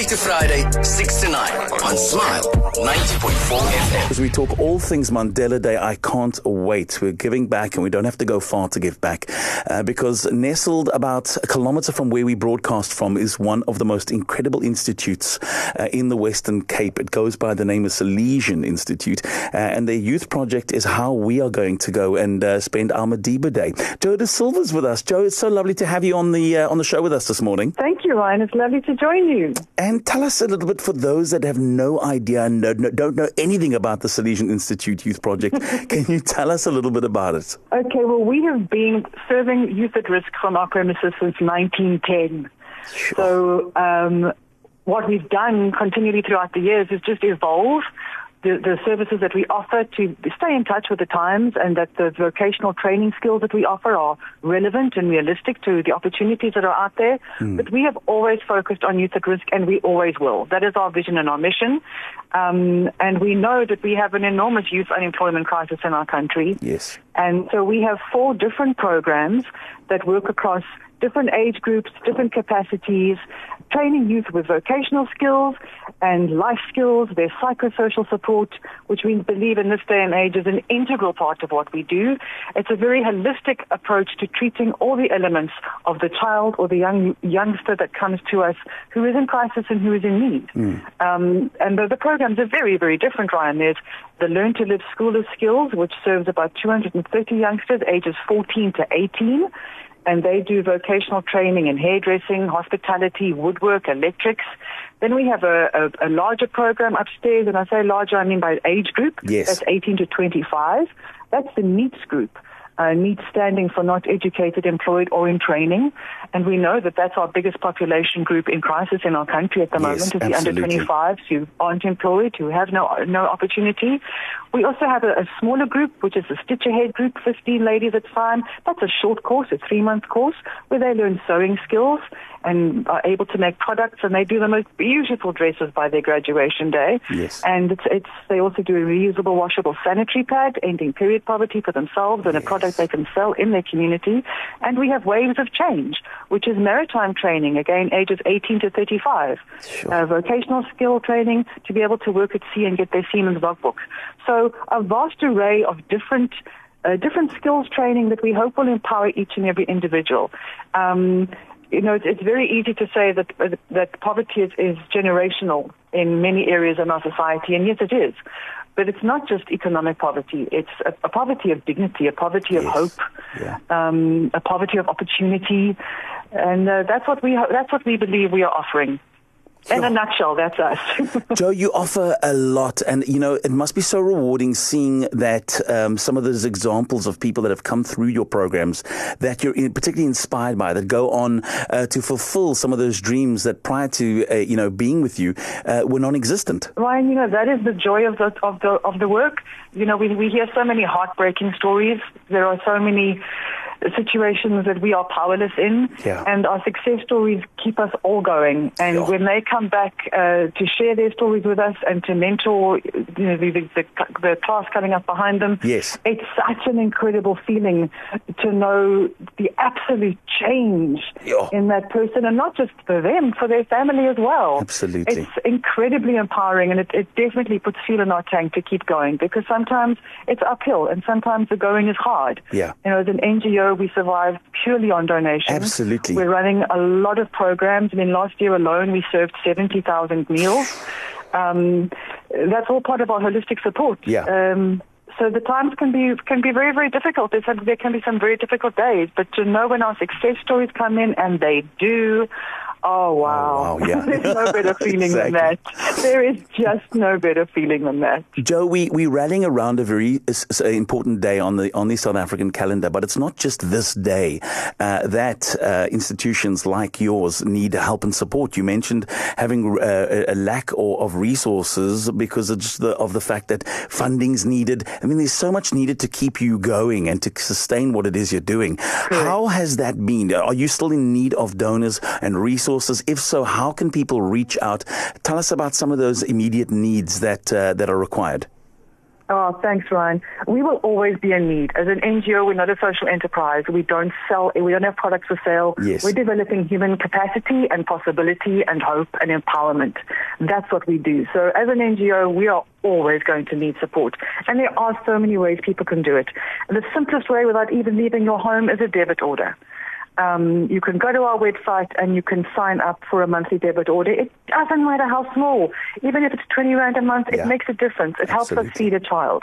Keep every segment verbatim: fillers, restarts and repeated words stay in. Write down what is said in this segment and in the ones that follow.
to Friday, six to nine on Smile ninety point four F M. As we talk all things Mandela Day, I can't wait. We're giving back, and we don't have to go far to give back, uh, because nestled about a kilometre from where we broadcast from is one of the most incredible institutes uh, in the Western Cape. It goes by the name of Salesian Institute, uh, and their youth project is how we are going to go and uh, spend our Madiba Day. Joe De Silva's with us. Joe, it's so lovely to have you on the uh, on the show with us this morning. Thank you, Ryan. It's lovely to join you. And tell us a little bit, for those that have no idea and no, no, don't know anything about the Salesian Institute Youth Project, can you tell us a little bit about it? Okay, well, we have been serving youth at risk from our premises since nineteen ten. Sure. So um, what we've done continually throughout the years is just evolve The, the services that we offer to stay in touch with the times, and that the vocational training skills that we offer are relevant and realistic to the opportunities that are out there. Mm. But we have always focused on youth at risk, and we always will. That is our vision and our mission. Um, and we know that we have an enormous youth unemployment crisis in our country. Yes. And so we have four different programs that work across different age groups, different capacities, training youth with vocational skills and life skills, their psychosocial support, which we believe in this day and age is an integral part of what we do. It's a very holistic approach to treating all the elements of the child or the young youngster that comes to us who is in crisis and who is in need. Mm. Um, and the, the programs are very, very different, Ryan. There's the Learn to Live School of Skills, which serves about two hundred thirty youngsters ages fourteen to eighteen. And they do vocational training in hairdressing, hospitality, woodwork, electrics. Then we have a, a, a larger program upstairs, and I say larger, I mean by age group. Yes. That's eighteen to twenty-five. That's the NEETS group. Uh, NEETS standing for Not Educated, Employed, or in Training. And we know that that's our biggest population group in crisis in our country at the yes, moment, is the absolutely. under twenty-fives who aren't employed, who have no no opportunity. We also have a, a smaller group, which is the Stitch Ahead group, fifteen ladies at a time. That's a short course, a three-month course, where they learn sewing skills and are able to make products, and they do the most beautiful dresses by their graduation day. Yes. And it's, it's they also do a reusable, washable sanitary pad, ending period poverty for themselves, and yes. a product they can sell in their community. And we have Waves of Change, which is maritime training, again, ages eighteen to thirty-five. Sure. Uh, vocational skill training to be able to work at sea and get their seaman's logbook. So a vast array of different uh, different skills training that we hope will empower each and every individual. Um, you know, it's, it's very easy to say that uh, that poverty is, is generational in many areas in our society, and yes, it is. But it's not just economic poverty. It's a, a poverty of dignity, a poverty of yes. hope, yeah. um, a poverty of opportunity, and uh, that's what we ho- that's what we believe we are offering. In a nutshell, that's us. Joe, you offer a lot, and, you know, it must be so rewarding seeing that um, some of those examples of people that have come through your programs that you're particularly inspired by, that go on uh, to fulfill some of those dreams that prior to, uh, you know, being with you uh, were non-existent. Ryan, you know, that is the joy of the, of the, of the work. You know, we, we hear so many heartbreaking stories. There are so many situations that we are powerless in, yeah. and our success stories keep us all going. And yeah. when they come back uh, to share their stories with us and to mentor, you know, the, the, the, the class coming up behind them, yes. it's such an incredible feeling to know the absolute change yeah. in that person, and not just for them, for their family as well. Absolutely. It's incredibly empowering, and it, it definitely puts fuel in our tank to keep going, because sometimes it's uphill and sometimes the going is hard. Yeah. You know, as an N G O, we survive purely on donations. Absolutely. We're running a lot of programs. I mean, last year alone, we served seventy thousand meals. Um, that's all part of our holistic support. Yeah. Um, so the times can be can be very, very difficult. There's some, there can be some very difficult days. But to know when our success stories come in, and they do, oh, wow. Oh, wow, yeah. There's no better feeling exactly. than that. There is just no better feeling than that. Joe, we, we're rallying around a very uh, important day on the on the South African calendar, but it's not just this day uh, that uh, institutions like yours need help and support. You mentioned having uh, a lack or, of resources because of, just the, of the fact that funding's needed. I mean, there's so much needed to keep you going and to sustain what it is you're doing. Correct. How has that been? Are you still in need of donors and resources? If so, how can people reach out? Tell us about some of those immediate needs that uh, that are required. Oh, thanks, Ryan. We will always be in need. As an N G O, we're not a social enterprise. We don't sell, we don't have products for sale. Yes. We're developing human capacity and possibility and hope and empowerment. That's what we do. So as an N G O, we are always going to need support. And there are so many ways people can do it. And the simplest way without even leaving your home is a debit order. Um, you can go to our website and you can sign up for a monthly debit order. It doesn't matter how small. Even if it's twenty rand a month, Yeah. it makes a difference. It helps Absolutely. us feed a child.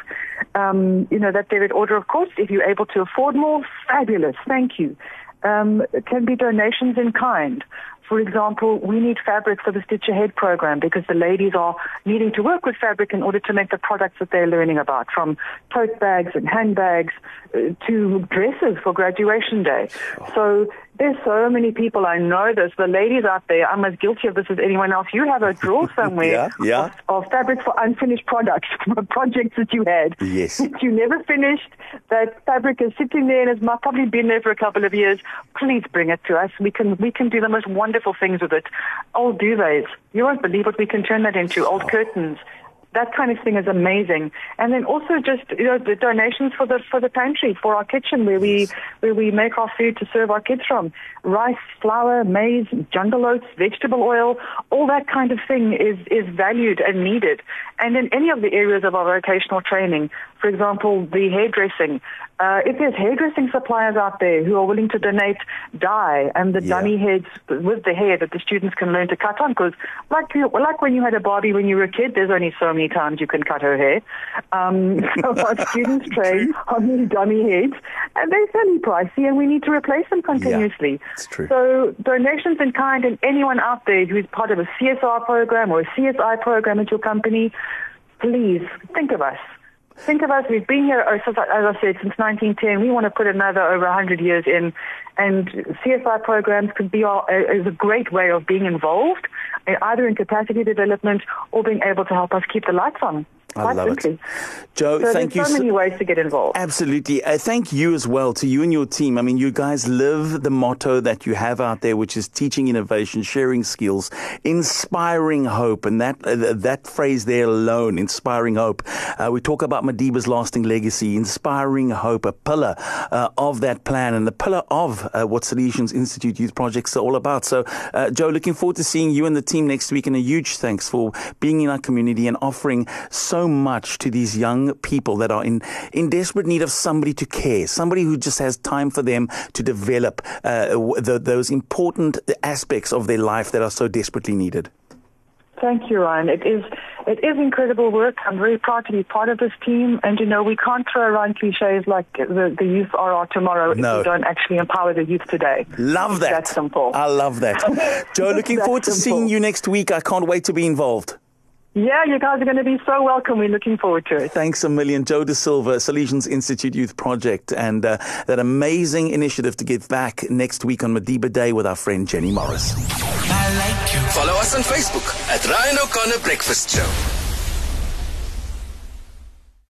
Um, you know, that debit order, of course, if you're able to afford more, fabulous. Thank you. Um, it can be donations in kind. For example, we need fabric for the Stitch Ahead program because the ladies are needing to work with fabric in order to make the products that they're learning about, from tote bags and handbags uh, to dresses for graduation day. So there's so many people, I know this, the ladies out there, I'm as guilty of this as anyone else. You have a drawer somewhere Yeah, yeah. Of, of fabric for unfinished products, projects that you had. Yes. That you never finished. That fabric is sitting there and has mu- probably been there for a couple of years. Please bring it to us. We can we can do the most wonderful things with it. Old duvets. You won't believe what we can turn that into. Old curtains. That kind of thing is amazing. And then also just, you know, the donations for the for the pantry, for our kitchen where we where we make our food to serve our kids from. Rice, flour, maize, jungle oats, vegetable oil, all that kind of thing is, is valued and needed. And in any of the areas of our vocational training, for example, the hairdressing, uh, if there's hairdressing suppliers out there who are willing to donate dye and the Yeah. dummy heads with the hair that the students can learn to cut on, because like, you, like when you had a Barbie when you were a kid, there's only so many times you can cut her hair. Um, so our students train on these dummy heads, and they're fairly pricey, and we need to replace them continuously. it's true. So donations in kind, and anyone out there who is part of a C S R program or a C S I program at your company, please think of us. Think of us. We've been here, as I said, since nineteen ten. We want to put another over one hundred years in, and C S I programs could be our, is a great way of being involved, either in capacity development or being able to help us keep the lights on. I Quite love simply. it. Joe, So thank you there's so so many ways to get involved. Absolutely. Uh, thank you as well to you and your team. I mean, you guys live the motto that you have out there, which is teaching innovation, sharing skills, inspiring hope. And that uh, that phrase there alone, inspiring hope. Uh, we talk about Madiba's lasting legacy, inspiring hope, a pillar uh, of that plan and the pillar of uh, what Salesians Institute Youth Projects are all about. So, uh, Joe, looking forward to seeing you and the team next week. And a huge thanks for being in our community and offering so much to these young people that are in, in desperate need of somebody to care, somebody who just has time for them to develop uh, the, those important aspects of their life that are so desperately needed. Thank you, Ryan. It is it is incredible work. I'm very proud to be part of this team. And, you know, we can't throw around cliches like the, the youth are our tomorrow No. if we don't actually empower the youth today. Love that. That's simple. I love that. Joe, looking That's forward to simple. seeing you next week. I can't wait to be involved. Yeah, you guys are going to be so welcome. We're looking forward to it. Thanks a million. Joe De Silva, Salesians Institute Youth Project, and uh, that amazing initiative to give back next week on Madiba Day with our friend Jenny Morris. Follow us on Facebook at Ryan O'Connor Breakfast Show.